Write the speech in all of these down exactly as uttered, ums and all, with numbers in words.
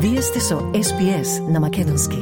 Вие сте со Ес Би Ес на македонски.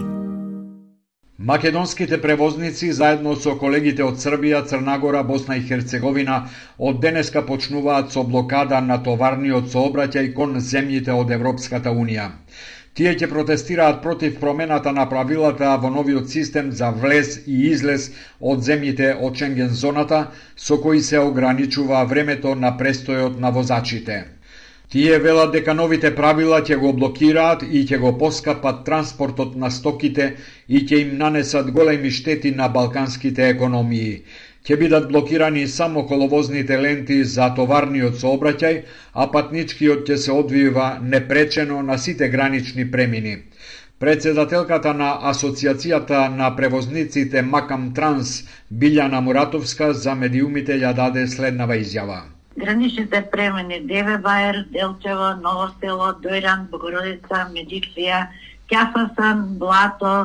Македонските превозници заедно со колегите од Србија, Црнагора, Босна и Херцеговина од денеска почнуваат со блокада на товарниот сообраќај кон земјите од Европската Унија. Тие ќе протестираат против промената на правилата во новиот систем за влез и излез од земјите од Шенген зоната, со кои се ограничува времето на престојот на возачите. Тие велат дека новите правила ќе го блокираат и ќе го поскапат транспортот на стоките и ќе им нанесат големи штети на балканските економии. Ќе бидат блокирани само коловозните ленти за товарниот сообраќај, а патничкиот ќе се одвива непречено на сите гранични премини. Председателката на Асоциацијата на превозниците Макам Транс, Билјана Муратовска, за медиумите ја даде следнава изјава. Граничните премини Деве Баер, Делчево, Ново село, Дојран, Богородица, Медиклија, Ќафасан, Блато,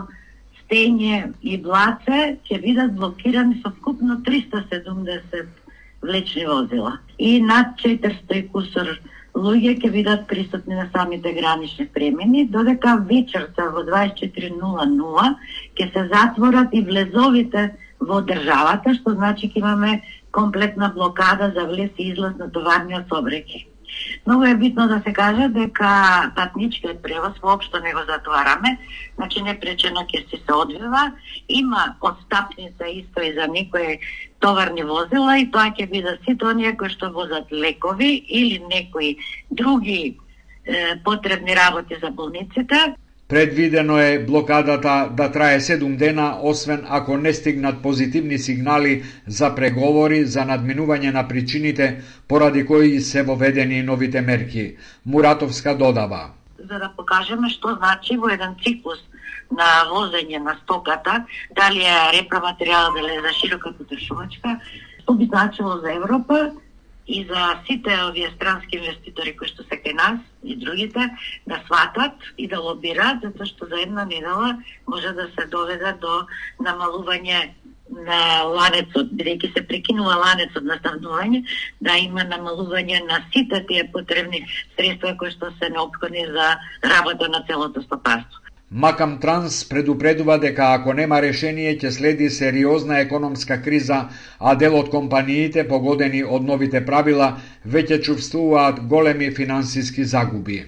Стење и Блаце ќе бидат блокирани со вкупно триста седумдесет влечни возила. И над четиристо и кусор луѓе ќе бидат присутни на самите гранични премини, додека вечерта во дваесет и четири нула нула ќе се затворат и влезовите во државата, што значи ќе имаме комплетна блокада за влез и излез на товарниот сообраќај. Многу е битно да се каже дека патничкиот превоз воопшто не го затвараме, значи непречено ќе си се одвива, има отстапница исто и за некои товарни возила и тоа ќе бидат сите оние кои што возат лекови или некои други е, потребни работи за болниците. Предвидено е блокадата да трае седум дена, освен ако не стигнат позитивни сигнали за преговори за надминување на причините поради кои се воведени новите мерки. Муратовска додава. За да покажеме што значи во еден циклус на возење на стоката, дали е репроматеријал, дали е за широка потрошувачка, што би значило за Европа и за сите овие странски инвеститори кои што се кај нас и другите да сватат и да лобираат, затоа што за една недела може да се доведе до намалување на ланецот, бидејќи се прекинува ланецот на снабдување, да има намалување на сите тие потребни средства кои што се неопходни за работа на целото стопанство. Макам Транс предупредува дека ако нема решение ќе следи сериозна економска криза, а дел од компаниите погодени од новите правила веќе чувствуваат големи финансиски загуби.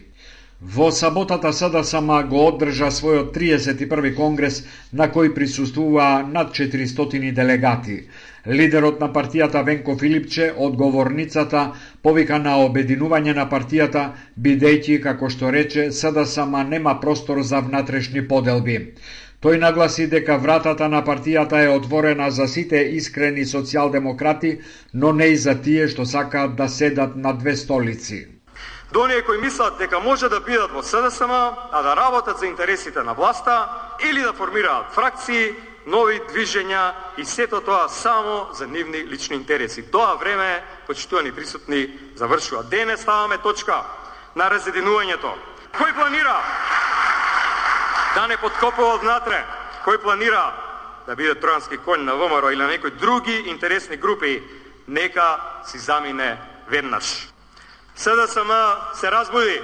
Во саботата СДСМ го одржа својот триесет и први конгрес на кој присуствуваа над четиристотини делегати. Лидерот на партијата Венко Филипче од говорницата повика на обединување на партијата, бидејќи, како што рече, СДСМ нема простор за внатрешни поделби. Тој нагласи дека вратата на партијата е отворена за сите искрени социјалдемократи, но не и за тие што сакаат да седат на две столици. До оние кои мислат дека може да бидат во СДСМ, а да работат за интересите на власта или да формираат фракции, нови движења и сето тоа само за нивни лични интереси. Тоа време, почитувани присутни, завршува. Денес ставаме точка на разединувањето. Кој планира да не подкопува однатре? Кој планира да биде тројански конј на ВМРО или на некои други интересни групи? Нека си замине веднаш. СДСМ се разбуди.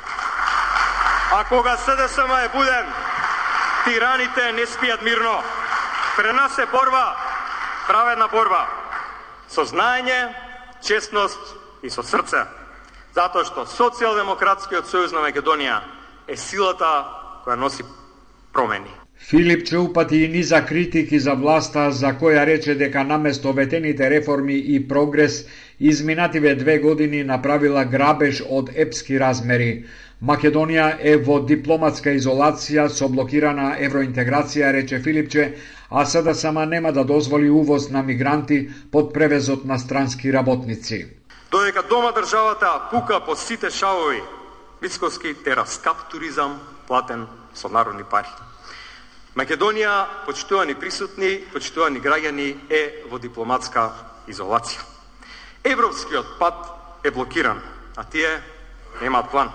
А кога СДСМ е буден, тираните не спијат мирно. Пред нас е борба, праведна борба, со знаење, честност и со срце. Затоа што Социјалдемократскиот сојуз на Македонија е силата која носи промени. Филипче упати и низа критики за власта, за која рече дека наместо ветените реформи и прогрес, изминативе две години направила грабеж од епски размери. Македонија е во дипломатска изолација со блокирана евроинтеграција, рече Филипче, а СДСМ нема да дозволи увоз на мигранти под превезот на странски работници. Додека дома државата пука по сите шавови, Мицкоски тера скап туризам, платен со народни пари. Македонија, почитувани присутни, почитувани граѓани, е во дипломатска изолација. Европскиот пат е блокиран, а тие немаат план.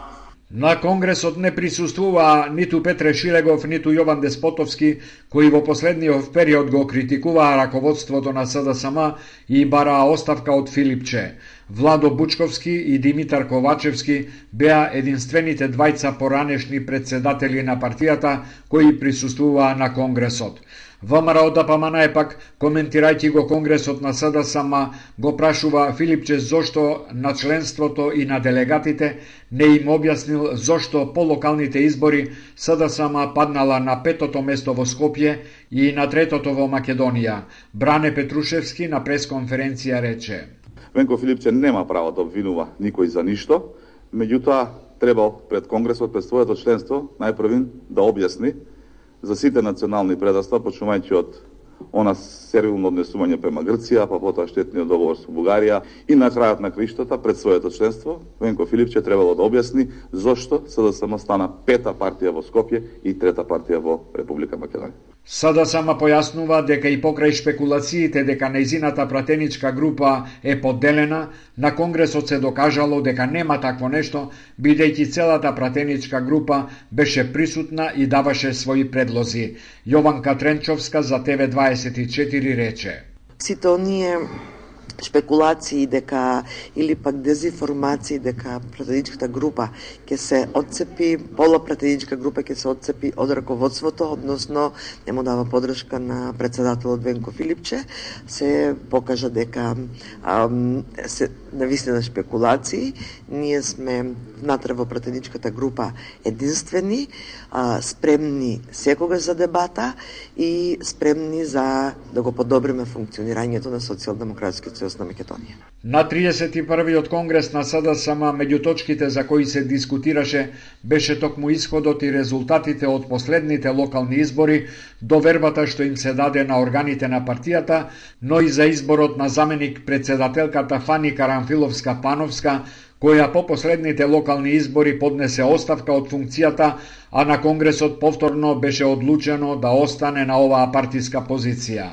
На конгресот не присуствуваа ниту Петре Шилегов, ниту Јован Деспотовски, кои во последниот период го критикуваа раководството на СДСМ и бараа оставка од Филипче. Владо Бучковски и Димитар Ковачевски беа единствените двајца поранешни председатели на партијата кои присуствуваа на конгресот. ВМРО Д П М Н пак, коментирајќи го конгресот на СДСМ, го прашува Филипче зошто на членството и на делегатите не им објаснил зошто по локалните избори СДСМ паднала на петото место во Скопје и на третото во Македонија. Бране Петрушевски на пресконференција рече: Венко Филипче нема право да обвинува никој за ништо, меѓутоа требал пред конгресот, пред своето членство, најпрвин да објасни за сите национални предавства, почнувајќи од она сервилно однесување према Грција, па потоа штетниот договор со Бугарија и на крајот на криштата пред своето членство, Венко Филипче требало да објасни зошто СДСМ стана пета партија во Скопје и трета партија во Република Македонија. СДСМ појаснува дека и покрај шпекулациите дека нејзината пратеничка група е поделена, на конгресот се докажало дека нема такво нешто, бидејќи целата пратеничка група беше присутна и даваше своји предлози. Јованка Тренчовска за Т В дваесет и четири рече: Сите оние шпекулации дека или пак дезинформации дека пратеничката група ќе се отцепи, пола пратеничка група ќе се отцепи од раководството, односно нема дава подршка на председателот Венко Филипче, се покажа дека ам, се навистина шпекулации. Ние сме внатре во пратеничката група единствени, а, спремни секогаш за дебата и спремни за да го подобриме функционирањето на Социјалдемократскиот сојуз на Македонија. На триесет и првиот конгрес на СДСМ, меѓу точките за кои се дискутираше беше токму исходот и резултатите од последните локални избори, довербата што им се даде на органите на партијата, но и за изборот на заменик председателката Фани Карамфиловска-Пановска, која по последните локални избори поднесе оставка од функцијата, а на конгресот повторно беше одлучено да остане на оваа партиска позиција.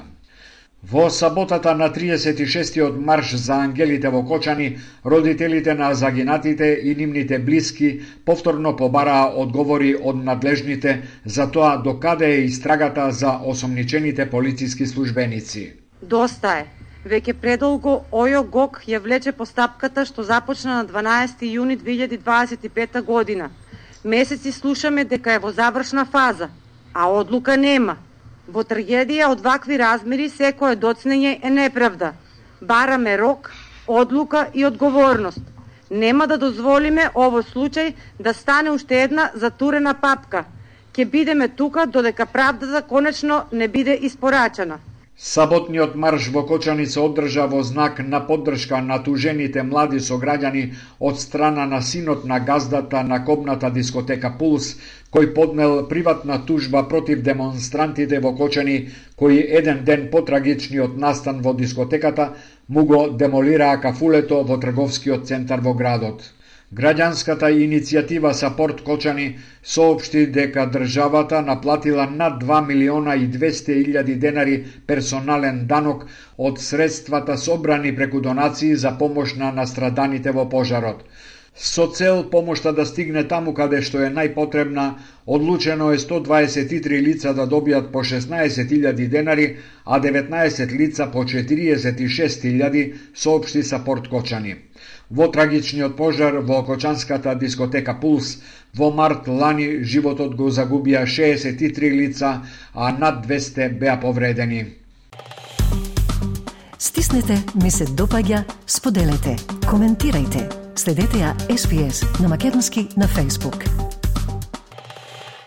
Во саботата на триесет и шестиот марш за ангелите во Кочани, родителите на загинатите и нивните блиски повторно побараа одговори од надлежните за тоа докаде е истрагата за осомничените полициски службеници. Доста е. Веќе предолго Ојо ГОК ја влече постапката што започна на дванаесети јуни две илјади дваесет и пета година. Месеци слушаме дека е во завршна фаза, а одлука нема. Во трагедија од вакви размери секое доцнење е неправда. Бараме рок, одлука и одговорност. Нема да дозволиме овој случај да стане уште една затурена папка. Ќе бидеме тука додека правдата конечно не биде испорачана. Саботниот марш во Кочани се одржа во знак на поддршка на тужените млади сограѓани од страна на синот на газдата на кобната дискотека Пулс, кој поднел приватна тужба против демонстрантите во Кочани, кои еден ден по трагичниот настан во дискотеката му го демолираа кафулето во трговскиот центар во градот. Граѓанската иницијатива Сапорт Кочани соопшти дека државата наплатила над два милиона и двесте илјади денари персонален данок од средствата собрани преку донации за помош на настраданите во пожарот. Со цел помошта да стигне таму каде што е најпотребна, одлучено е сто дваесет и три лица да добијат по шеснаесет илјади денари, а деветнаесет лица по четириесет и шест илјади, соопшти Сапорт Кочани. Во трагичниот пожар во кочанската дискотека Пулс во март лани животот го загубија шеесет и три лица, а над двесте беа повредени. Стиснете, ми се допаѓа, споделете, коментирајте. Следете ја Ес Би Ес на македонски на Facebook.